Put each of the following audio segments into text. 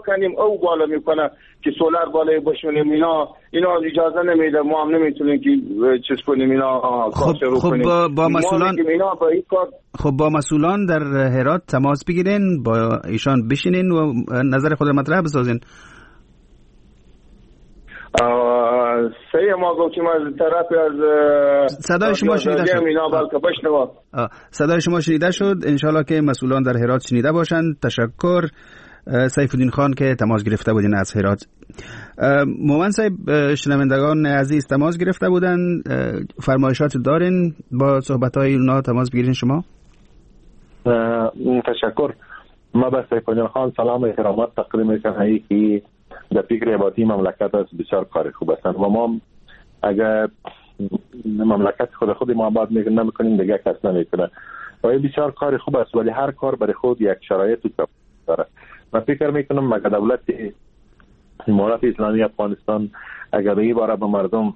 بکنیم او بالا میکنه که سولار بالای بشونیم. اینا اجازه نمیده، ما هم نمیتونیم که چیز کنیم اینا کار شروع کنیم. با مسئولان با مسئولان در هرات تماس بگیرین، با ایشان بشینین و نظر خود مطرح بسازین. ما گفتیم از طرف از صدای شما شنیده شد. صدای شما شنیده شد. انشالله که مسئولان در هرات شنیده باشند. تشکر. سیف الدین خان که تماس گرفته بودین از هرات. مومن صاحب، شنوندگان عزیز تماس گرفته بودن، فرمایشات دارین با صحبت‌های اونا تماس بگیرین شما؟ تشکر. ما به سیف الدین خان سلام و احترامات تقدیم می‌کنم که در فکر آبادی مملکت است بسیار کار خوب است و ما اگر مملکت خود ما آباد نمی‌کنیم دیگه کس نمی‌کنه و این بسیار کار خوب است، ولی هر کار برای خود یک شرایط داره. من فکر می‌کنم اگر دولت امارات اسلامی افغانستان اگر به این باره به مردم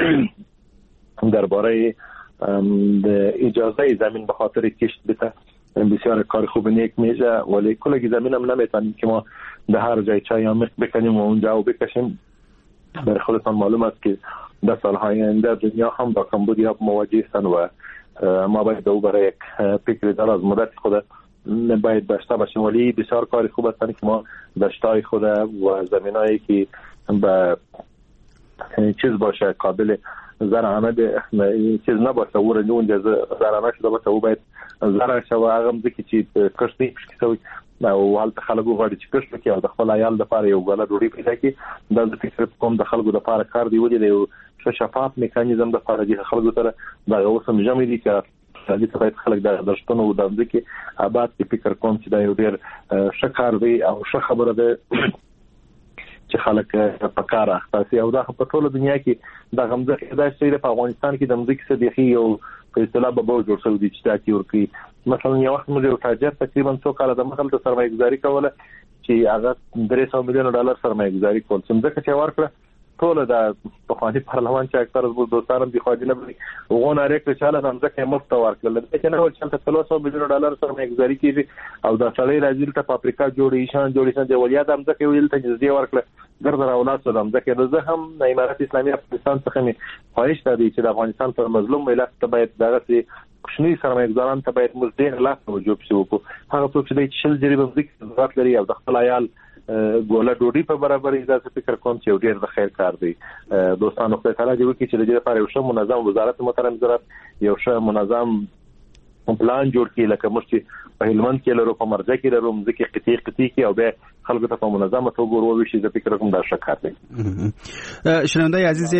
درباره اجازه زمین به خاطر کشت بده بسیار کار خوب نیک میشه، ولی کلگی زمین هم نمیتونیم که ما در هر جای چای عمیق بکنیم و اونجا و بکشیم. برای خودتان معلوم است که در سالهای آینده دنیا هم با کمبودی مواجه هستند و ما باید او برای یک فکر دراز مدت خود باید داشته باشیم، ولی بسیار کار خوب است که ما دشتای خود و زمینایی که به چیز باشه قابل زرعه چیز نباشه و اونجا زرعه شده باشه و باید زرعه شده و هغه مځکې چې کښت نه پکې شوی او هلته خلک وغواړي چې کښت وکړي او د خپل عیال دپاره یو ګله ډوډۍ پیدا کړي. دا زه فکر کوم د خلکو دپاره کار دی، ولې د یو ښه شفاف میکانیزم دپاره د خلکو سره دغه اوس هم ژمې دي که دې ته باید خلک د دښتونو او د مځکې آباد کې فکر کوم چې دا یو ډېر ښه کار دی او ښه خبره ده چې خلک په کار اخته او دا په ټوله دنیا کې د غمزه دا شی په افغانستان کې د مځکې صدیقي یو په اصطلاح به جوړ شوی دی چې دا کې ورکی. مثلا یو وخت موږ یو تاجر تقریبا 2 کال د مخه د سرمایه گذاري کوله چې هغه $300 میلیون سرمایه گذاري کول، چې مځکه چې ورکړه ټول د پخوانی پارلمان چې اکثر از دوستانم دی خواجه نه بلی وغونه ریکل چاله د مځکه مفت ورکړل چې نه ول چې $300 میلیون سرمایه گذاري کیږي او د سړی راځي ته پاپریکا جوړې د ولیا د مځکه ویل ته نږدې ورکړه ګرځره اولاد د مځکه د زه هم د امارات اسلامي افغانستان څخه می خواهش دی چې د افغانستان پر مظلوم ملت ته باید دغه کوچنی سرمایه گذاران ته باید موږ ډېر لاس توجه وکړو. هغه څوک چې د شل جریبه مځکه ضرورت لري او د خپل عیال ګوله ډوډۍ په برابرۍ دا فکر کوم چې ډېر د خیر کار دی. دوستانو خدای تعالی دې وکړي چې د دې لپاره یو ښه منظم وزارت محترم وزارت یو ښه منظم پلان جوړ کړي، لکه موږ چې په هلمند کې لرو، په مرزه کې لرو، مځکې قطعي کې او به خلکو ته په منظمه توګه وروشي. زه فکر کوم دا ښه کار دی. شنوندای عزیز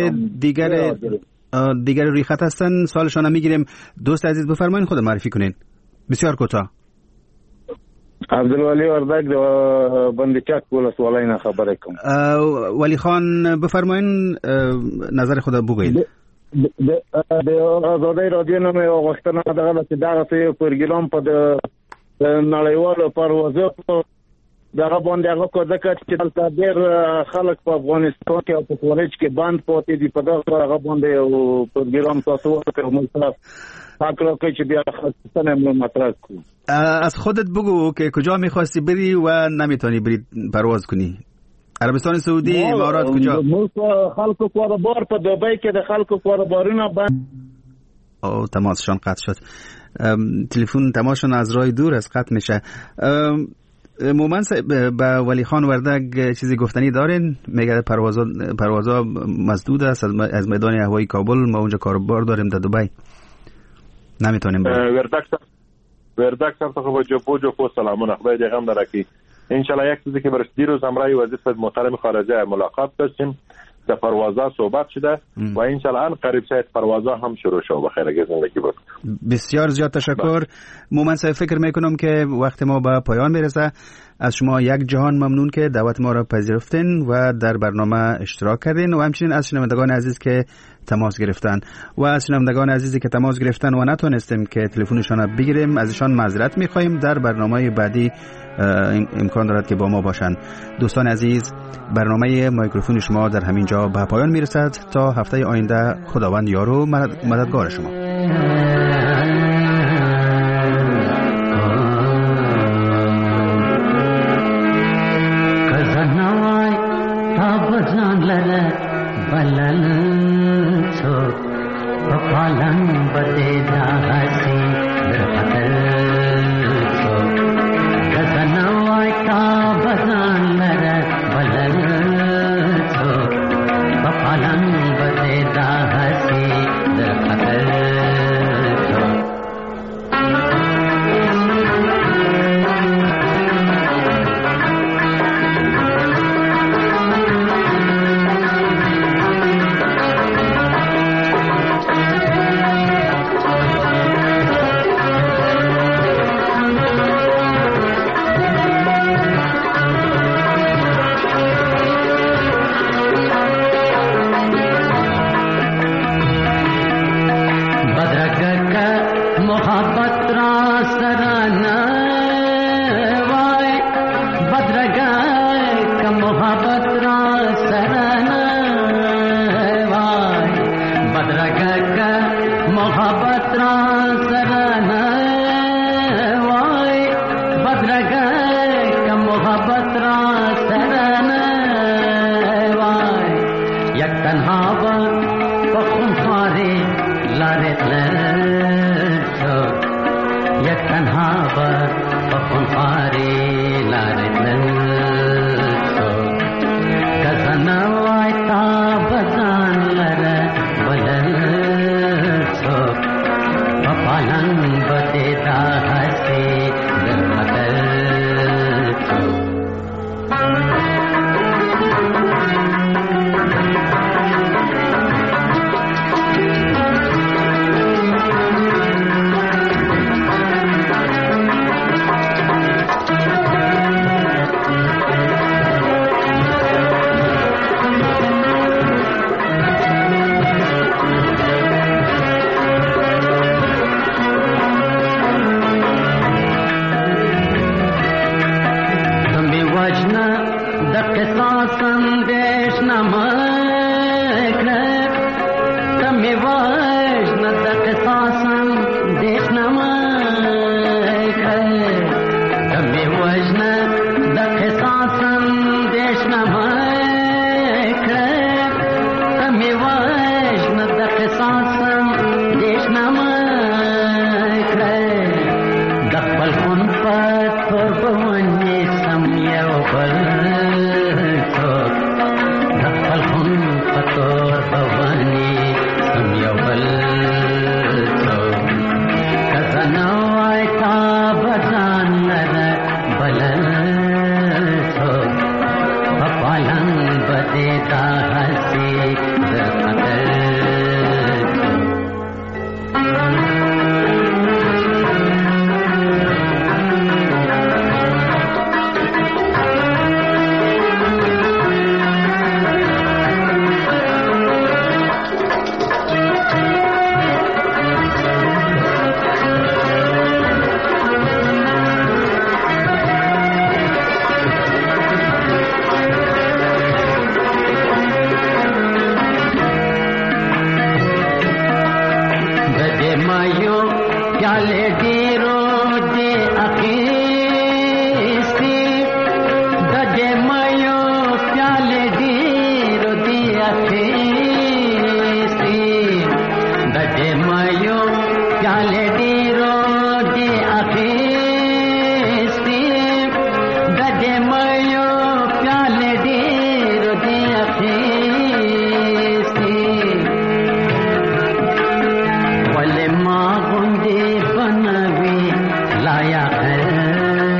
دیگر روی خط هستن، سوالشان هم میگیریم. دوست عزیز بفرمایید خود معرفی کنین بسیار کوتاه. عبدالولی وردک د بندچک ولسوالۍ نه خبرې کوم. ولی خان بفرمایید نظر خود بگویید. د آزادۍ رادیو نه مې غوښتنه دغه چې دغه پروګرام په نړیوالو پروازو دغه باندې هغه کوزه چې دلته ډېر خلک په افغانستان کې او په خارج کې بند پاتې دي، په دغه هغه باندې یو پروګرام تاسو ورکړئ موږ فکر کوي چې بیا خاصه مطرح کو. از خودت بگو که کجا می‌خواستی بری و نمیتونی بری پرواز کنی؟ عربستان سعودی، امارات، کجا؟ خلکو کاروبار په دبی کې د خلکو کاروبارونه بند. او تماسشان قطع شد. تلفن تماسشان از راه دور از قطع میشه. مومن با ولی خان وردک چیزی گفتنی دارین؟ میگه پروازا مسدود است از میدان هوایی کابل، ما اونجا کاروبار داریم در دبی نمیتونیم بریم. وردک سر ته جو سلامونه خدای دې غم درکړي. ان شاء الله یک چیزی که برش دیروز همراه وزیر محترم خارجه ملاقات داشتیم، در پروازها صحبت شده و ان شاء الله قریب شاید پروازها هم شروع شود. بخیر اگه زندگی بود. بسیار زیاد تشکر. مومن صاحب فکر میکنم که وقت ما به پایان میرسه. از شما یک جهان ممنون که دعوت ما را پذیرفتین و در برنامه اشتراک کردین و همچنین از شنوندگان عزیز که تماس گرفتن و از شنوندگان عزیزی که تماس گرفتن و نتونستیم که تلفنشان را بگیریم ازشان معذرت میخواهیم. در برنامه بعدی امکان دارد که با ما باشند. دوستان عزیز، برنامه میکروفون شما در همین جا به پایان میرسد. تا هفته آینده خداوند یار و مددگار شما. बजान लर बलन छो पालन बदे दासी दरपतर छो गजनवाय का बजान लर बलन छो पालन बदे दासी दरपतर छो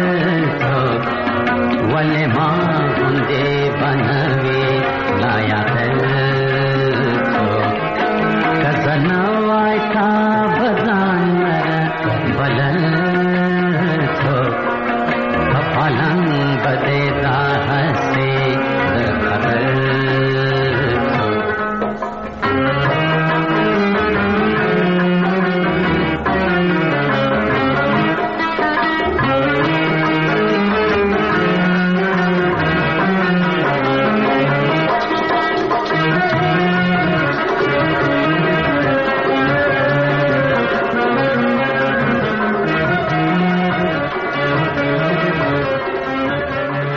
वले मां गुंदे बनवे लाया